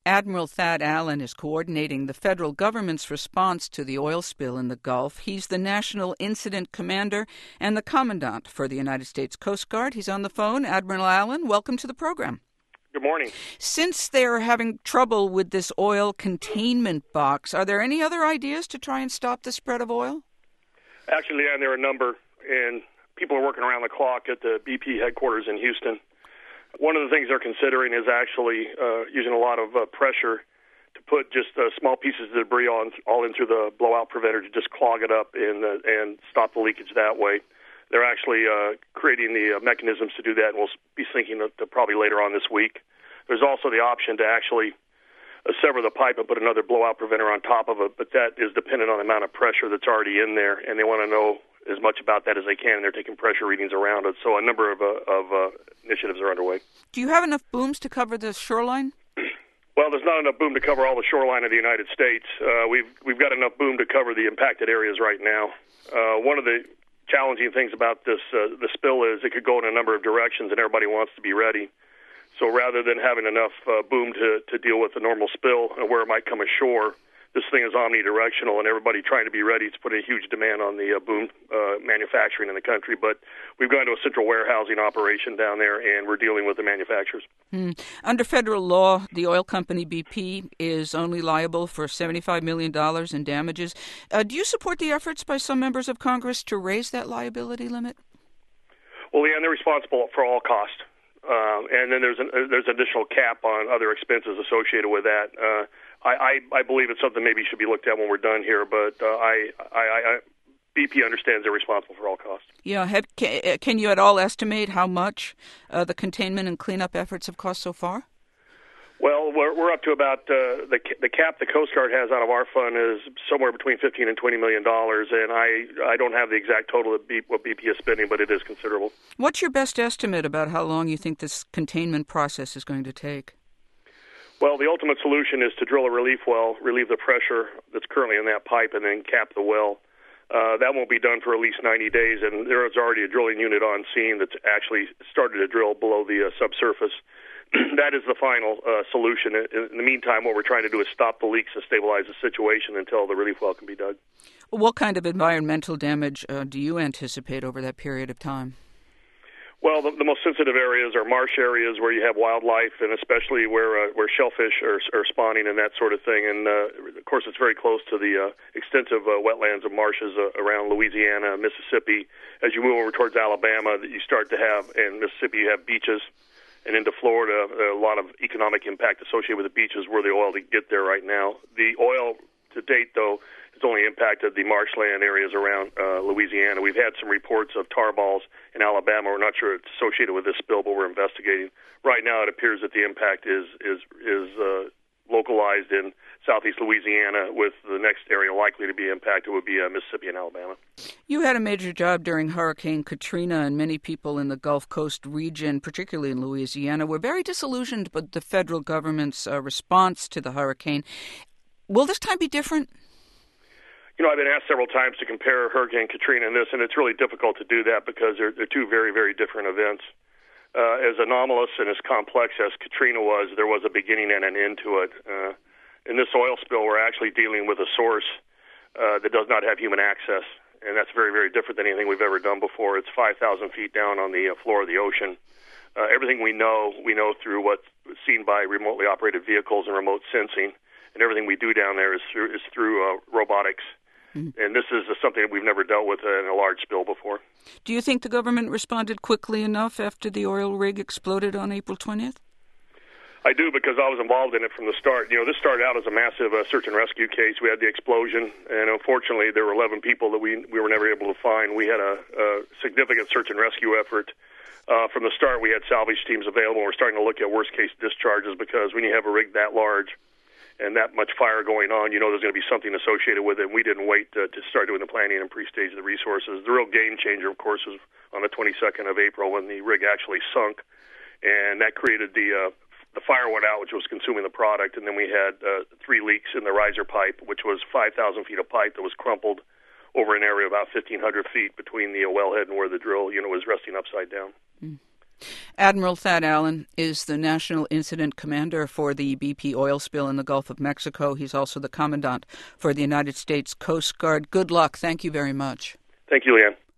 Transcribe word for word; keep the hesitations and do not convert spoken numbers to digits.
Admiral Thad Allen is coordinating the federal government's response to the oil spill in the Gulf. He's the National Incident Commander and the Commandant for the United States Coast Guard. He's on the phone. Admiral Allen, welcome to the program. Good morning. Since they're having trouble with this oil containment box, are there any other ideas to try and stop the spread of oil? Actually, yeah, there are a number, and people are working around the clock at the B P headquarters in Houston. One of the things they're considering is actually uh, using a lot of uh, pressure to put just uh, small pieces of debris on, all in through the blowout preventer to just clog it up and, uh, and stop the leakage that way. They're actually uh, creating the uh, mechanisms to do that, and we'll be sinking it probably later on this week. There's also the option to actually uh, sever the pipe and put another blowout preventer on top of it, but that is dependent on the amount of pressure that's already in there, and they want to know as much about that as they can, and they're taking pressure readings around it. So a number of, uh, of uh, initiatives are underway. Do you have enough booms to cover the shoreline? Well, there's not enough boom to cover all the shoreline of the United States. Uh, we've we've got enough boom to cover the impacted areas right now. Uh, one of the challenging things about this uh, the spill is it could go in a number of directions, and everybody wants to be ready. So rather than having enough uh, boom to, to deal with the normal spill and where it might come ashore, this thing is omnidirectional, and everybody trying to be ready. It's putting a huge demand on the uh, boom uh, manufacturing in the country. But we've gone to a central warehousing operation down there, and we're dealing with the manufacturers. Hmm. Under federal law, the oil company B P is only liable for seventy-five million dollars in damages. Uh, do you support the efforts by some members of Congress to raise that liability limit? Well, yeah, and they're responsible for all costs. Um, and then there's an, uh, there's an additional cap on other expenses associated with that. Uh, I, I, I believe it's something maybe should be looked at when we're done here, but uh, I, I, I, B P understands they're responsible for all costs. Yeah, have, can, can you at all estimate how much uh, the containment and cleanup efforts have cost so far? Well, we're, we're up to about uh, the the cap the Coast Guard has out of our fund is somewhere between fifteen and twenty million dollars, and I I don't have the exact total of B, what B P is spending, but it is considerable. What's your best estimate about how long you think this containment process is going to take? Well, the ultimate solution is to drill a relief well, relieve the pressure that's currently in that pipe, and then cap the well. Uh, that won't be done for at least ninety days, and there is already a drilling unit on scene that's actually started to drill below the uh, subsurface. That is the final uh, solution. In the meantime, what we're trying to do is stop the leaks and stabilize the situation until the relief well can be dug. What kind of environmental damage uh, do you anticipate over that period of time? Well, the, the most sensitive areas are marsh areas where you have wildlife, and especially where uh, where shellfish are, are spawning and that sort of thing. And uh, of course, it's very close to the uh, extensive uh, wetlands of marshes uh, around Louisiana, Mississippi. As you move over towards Alabama, you start to have, and Mississippi, you have beaches. And into Florida, a lot of economic impact associated with the beaches where the oil to get there right now. The oil to date, though, has only impacted the marshland areas around uh, Louisiana. We've had some reports of tar balls in Alabama. We're not sure it's associated with this spill, but we're investigating. Right now, it appears that the impact is is is uh, localized in southeast Louisiana, with the next area likely to be impacted would be uh, Mississippi and Alabama. You had a major job during Hurricane Katrina, and many people in the Gulf Coast region, particularly in Louisiana, were very disillusioned with the federal government's uh, response to the hurricane. Will this time be different? You know, I've been asked several times to compare Hurricane Katrina and this, and it's really difficult to do that because they're, they're two very, very different events. Uh, as anomalous and as complex as Katrina was, there was a beginning and an end to it. Uh, in this oil spill, we're actually dealing with a source uh, that does not have human access, and that's very, very different than anything we've ever done before. It's five thousand feet down on the uh, floor of the ocean. Uh, everything we know, we know through what's seen by remotely operated vehicles and remote sensing, and everything we do down there is through, is through uh, robotics. Mm-hmm. And this is something that we've never dealt with in a large spill before. Do you think the government responded quickly enough after the oil rig exploded on April twentieth? I do, because I was involved in it from the start. You know, this started out as a massive uh, search and rescue case. We had the explosion, and unfortunately, there were eleven people that we we were never able to find. We had a, a significant search and rescue effort. Uh, from the start, we had salvage teams available. We're starting to look at worst-case discharges, because when you have a rig that large and that much fire going on, you know there's going to be something associated with it. And we didn't wait to, to start doing the planning and pre-stage the resources. The real game changer, of course, was on the twenty-second of April when the rig actually sunk, and that created the uh, the fire went out, which was consuming the product, and then we had uh, three leaks in the riser pipe, which was five thousand feet of pipe that was crumpled over an area about fifteen hundred feet between the wellhead and where the drill unit was resting upside down. Mm. Admiral Thad Allen is the National Incident Commander for the B P oil spill in the Gulf of Mexico. He's also the Commandant for the United States Coast Guard. Good luck. Thank you very much. Thank you, Leanne.